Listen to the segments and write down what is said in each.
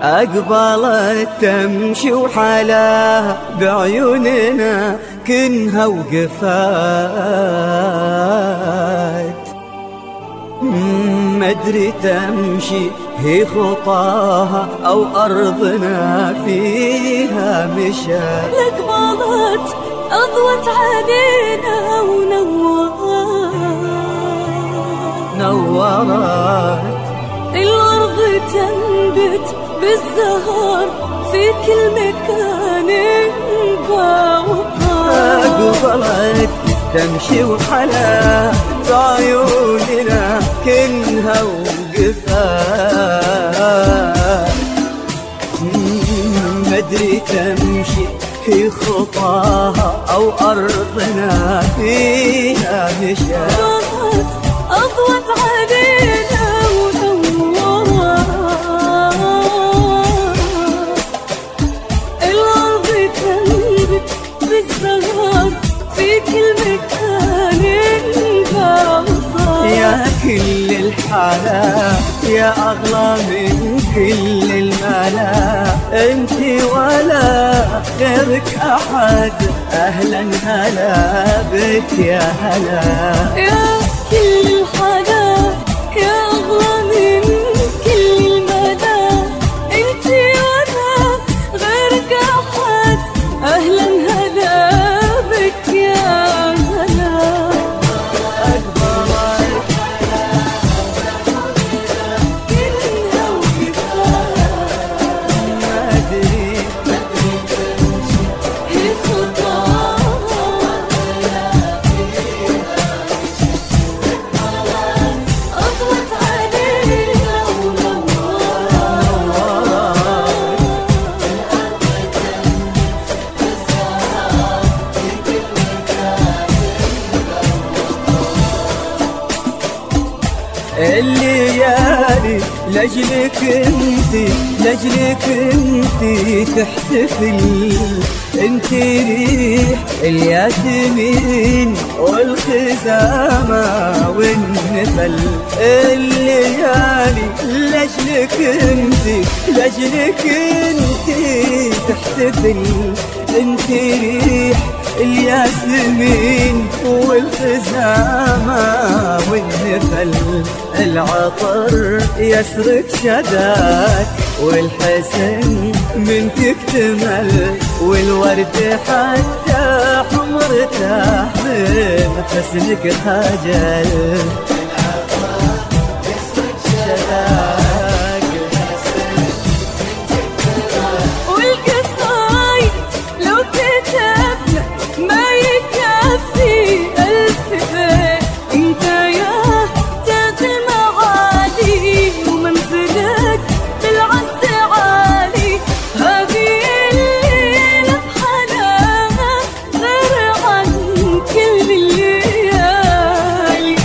أقبلت تمشي وحلاها بعيوننا كنها وقفات، مدري تمشي هي خطاها أو أرضنا فيها مشات. أقبلت أضوت علينا ونورت الأرض تنبت بالزهر في كل مكان باوطان. أقبلت تمشي وحلا بعيوننا كنها وقفات، مدري تمشي هي خطاها أو أرضنا فيها مشات. أضوت علينا ونورت الأرض تنبت بالزهر في كل مكان باوطان. يا كل الحلا يا أغلى من كل الملا، انتي ولا غيرك أحد، أهلا هلا بك يا هلا. يا كل الحلا يا أغلى من كل الملا، انتي ولا غيرك أحد، أهلا هلا بك يا هلا. الليالي لجلك انتي لجلك انتي تحتفل، انتي ريح الياسمين والخزامة والنفل. الليالي لجلك انتي لجلك انتي تحتفل، انتي ريح الياسمين والخزامة والنفل. العطر يسرق شداك والحسن منك اكتمل، والورد حتى حمر ارتاح من حسنك خجل. والقصايد لو كتبنا ما يكفي ألف بيت، انت يا تاج المعالي ومنزلك بالعز عالي. هذه الليلة بحلاها غير عن كل الليالي.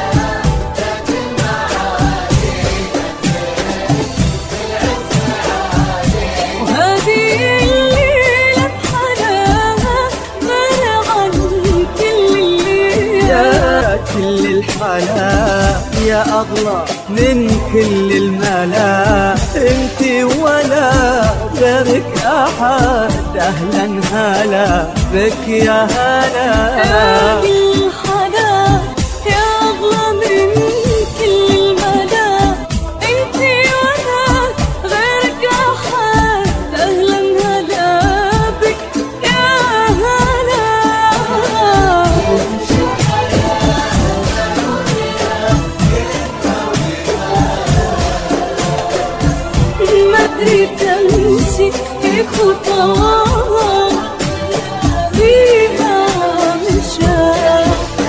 وهذه الليلة بحلاها غير عن كل الليالي. يا كل الحلا يا أغلى من كل الملا، انتي ولا غيرك أحد، أهلا هلا بك يا هلا. يا الحلا يا أغلى من كل الملا، انتي ولا غيرك أحد، أهلا هلا بك يا هلا. مدري تمشي في خطاها فيها مشاة.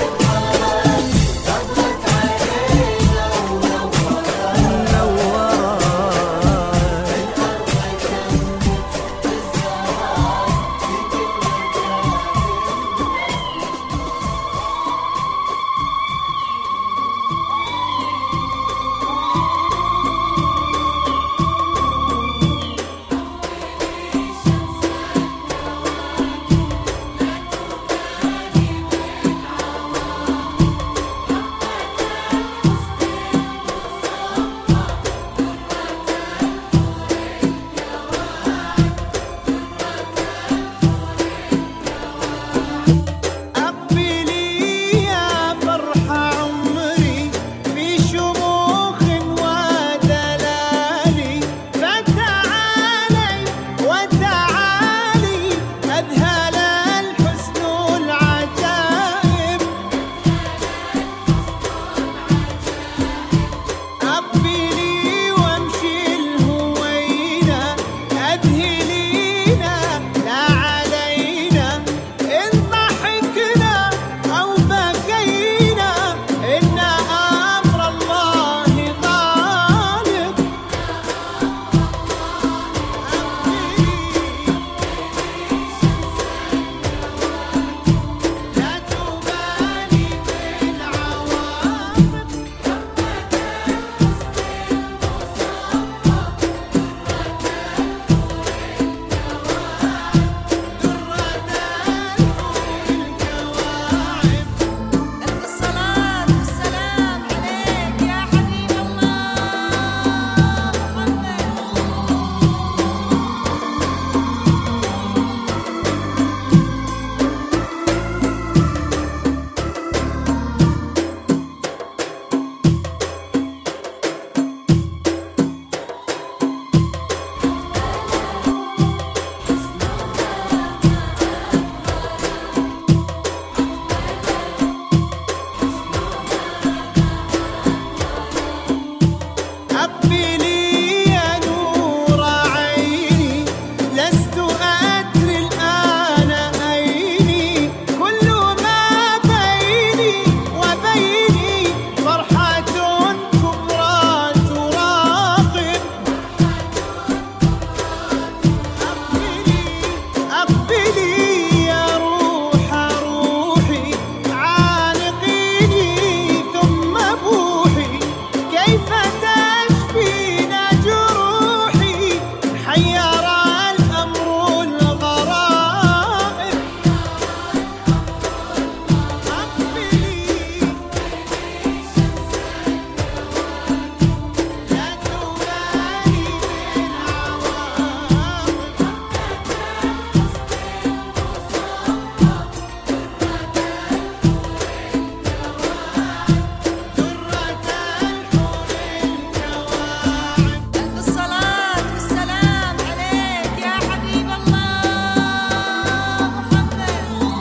أذهل الحسن العجائب أقبلي وامشي الهوينة أذهلينا لا علينا إن ضحكنا أو بكينا إن أمر الله غالب لا تبالي بالعواقب ألف الصلاة والسلام عليك يا حبيب الله محمد. أقبلي يا نور عيني لست أدري الآن أيني كل ما بيني وبيني فرحة كبرى تراقب أقبلي يا روح روحي عانقيني ثم بوحي كيف تشفين جروحي حير الأمر الغرائب أقبلي لا تبالي بالعواقب ألف الصلاة والسلام عليك يا حبيب الله محمد.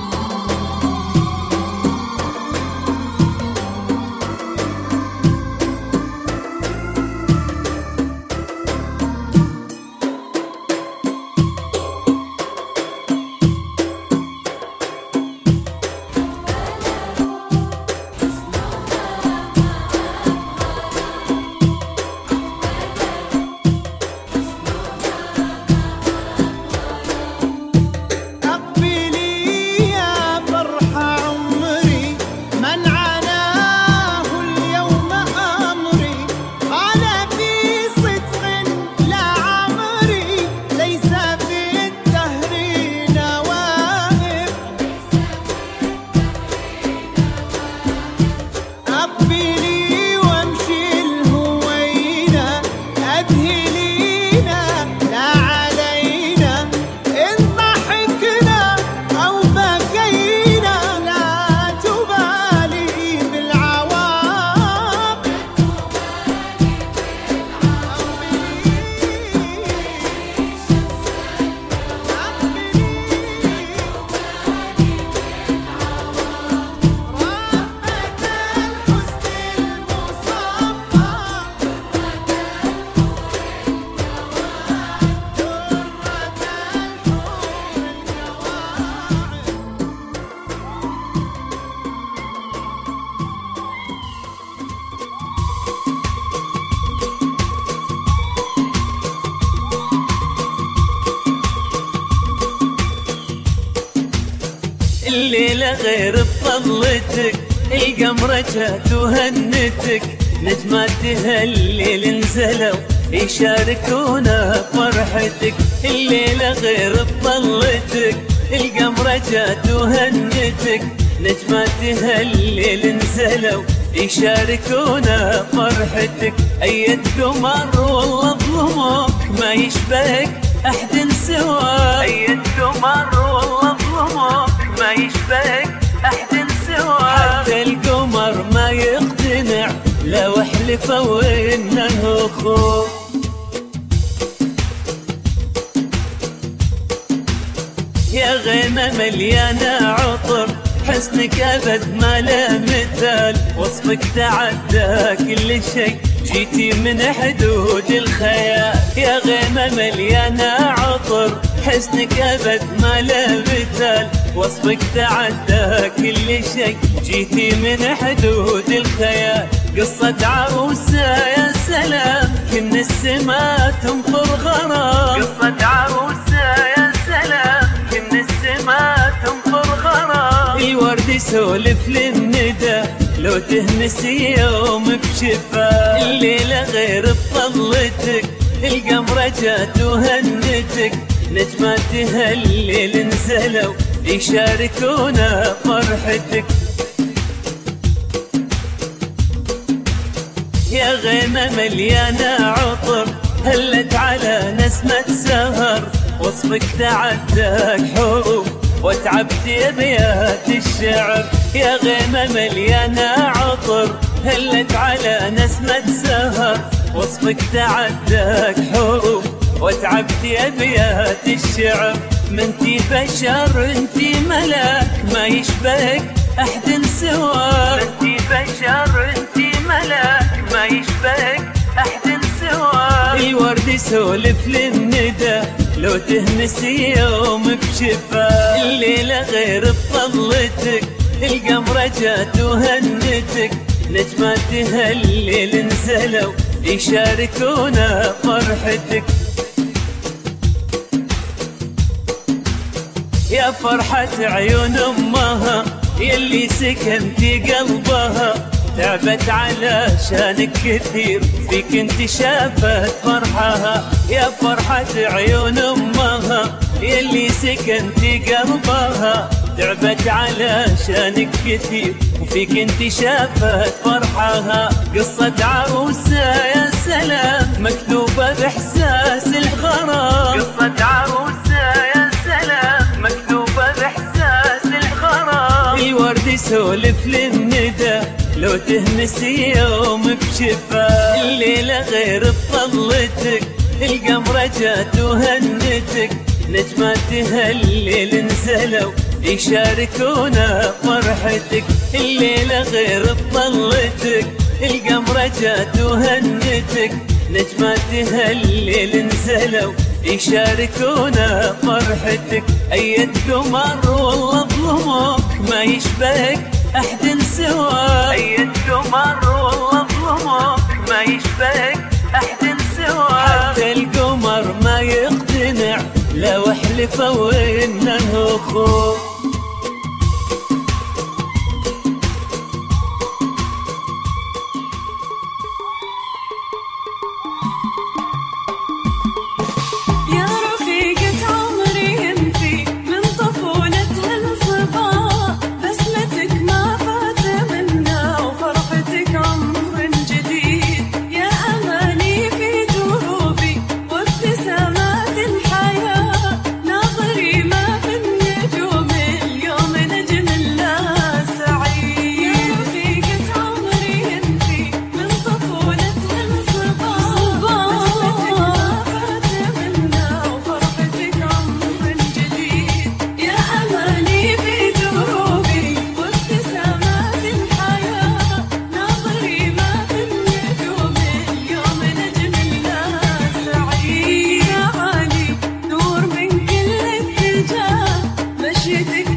أقبلي يا فرح عمري من عناه اليوم أمري قال في صدق لا عمري ليس في الدهر نوائب أقبلي وامشي الهوينة أذهلينا لا علينا إن ضحكنا أو بكينا لا تبالي بالعواقب رحمة الحسن الليلة غير بطلتك القمرة جات وهنتك نجمات هالليل نزلوا يشاركونا فرحتك الليلة غير بطلتك القمرة جات وهنتك نجمات هالليل نزلوا يشاركونا فرحتك أيد قمر والله ظلمك ما يشبهك أحد سواك أيد قمر والله ظلمك ما يشبهك أحد سواك حتى القمر ما يقتنع لو احلفوا إنه أخوك يا غيمة مليانة عطر، حسنك أبد ما له مثال، وصفك تعدى كل شيء، جيتي من حدود الخيال. يا غيمة مليانة عطر، حسنك أبد ما له مثال، وصفك تعدى كل شيء، جيتي من حدود الخيال. قصة عروسة يا سلام، كن السما تمطر غرام، قصة عروسة يا سلام، كن السما تمطر غرام. الورد يسولف للندى لو تهمسي يوم بشفا، الليلة غير بطلتك، القمرة جات وهنتك، نجمات هالليل نزلوا يشاركونا فرحتك. يا غيمة مليانة عطر، هلت على نسمة سهر، وصفك تعداك حروف وتعبت أبيات الشعر. يا غيمة مليانة عطر، هلت على نسمة سهر، وصفك تعداك حروف وتعبت أبيات الشعر. منتي بشر انتي ملاك، ما يشبهك أحد سواك، منتي بشر انتي ملاك، ما يشبهك أحد سواك. الورد يسولف للندى لو تهمسي يوم بشفا، الليلة غير بطلتك، القمرة جات وهنتك، نجمات هالليل نزلوا يشاركونا فرحتك. يا فرحة عيون أمها يلي سكنتي قلبها، تعبت علشانك كثير، فيك انت شافت فرحها. يا فرحة عيون أمها يلي سكنتي قلبها، تعبت علشانك كثير، وفيك انت شافت فرحها. قصة عروسة يا سلام، مكتوبة بإحساس الغرام، قصة عروسة يا سلام، مكتوبة بإحساس الغرام. الورد يسولف للندى لو تهمسي يوم بشفا، الليلة غير بطلتك، القمرة جات وهنتك، نجمات هالليل نزلوا يشاركونا فرحتك. الليلة غير بطلتك، القمرة جات وهنتك، نجمات هالليل نزلوا يشاركونا فرحتك. أيد قمر والله ظلمك، ما يشبهك أحد سواك، أيد قمر والله ظلمك، ما يشبهك أحد سواك. حتى القمر ما يقتنع لو احلفوا إنه أخوك. مشيتك